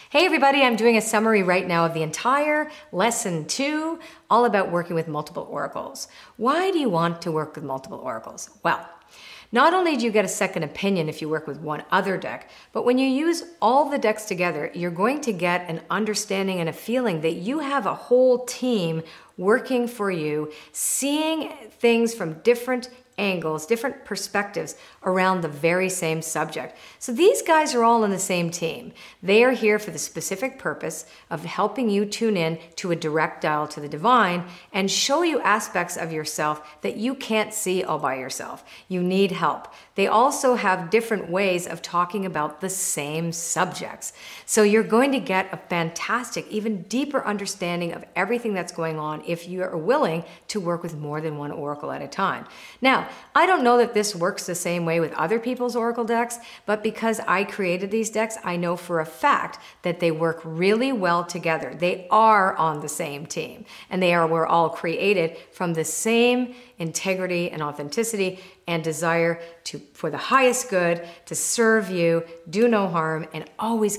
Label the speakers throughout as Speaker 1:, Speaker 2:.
Speaker 1: Hey everybody, I'm doing a summary right now of the entire lesson 2, all about working with multiple oracles. Why do you want to work with multiple oracles? Well, not only do you get a second opinion if you work with one other deck, but when you use all the decks together, you're going to get an understanding and a feeling that you have a whole team working for you, seeing things from different angles, different perspectives around the very same subject. So these guys are all on the same team. They are here for the specific purpose of helping you tune in to a direct dial to the divine and show you aspects of yourself that you can't see all by yourself. You need help. They also have different ways of talking about the same subjects. So you're going to get a fantastic, even deeper understanding of everything that's going on if you are willing to work with more than one oracle at a time. Now, I don't know that this works the same way with other people's oracle decks, but because I created these decks, I know for a fact that they work really well together. They are on the same team, and were all created from the same integrity and authenticity and desire for the highest good, to serve you, do no harm, and always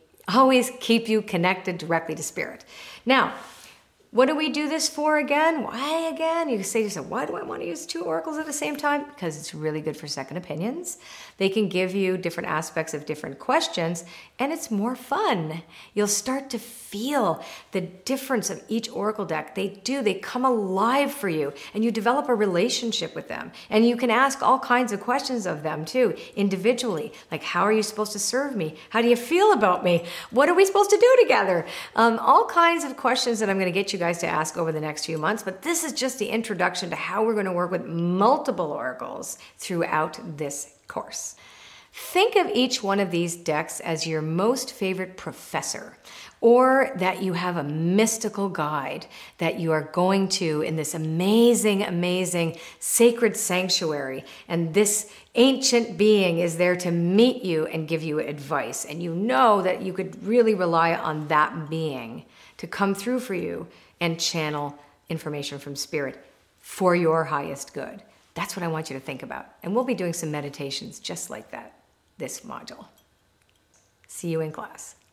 Speaker 1: keep you connected directly to spirit. Now, what do we do this for again? Why again? You say to yourself, why do I want to use 2 oracles at the same time? Because it's really good for second opinions. They can give you different aspects of different questions, and it's more fun. You'll start to feel the difference of each oracle deck. They come alive for you, and you develop a relationship with them. And you can ask all kinds of questions of them too, individually. Like, how are you supposed to serve me? How do you feel about me? What are we supposed to do together? All kinds of questions that I'm going to get you guys to ask over the next few months, but this is just the introduction to how we're going to work with multiple oracles throughout this course. Think of each one of these decks as your most favorite professor, or that you have a mystical guide that you are going to in this amazing, amazing sacred sanctuary, and this ancient being is there to meet you and give you advice, and you know that you could really rely on that being to come through for you and channel information from spirit for your highest good. That's what I want you to think about. And we'll be doing some meditations just like that this module. See you in class.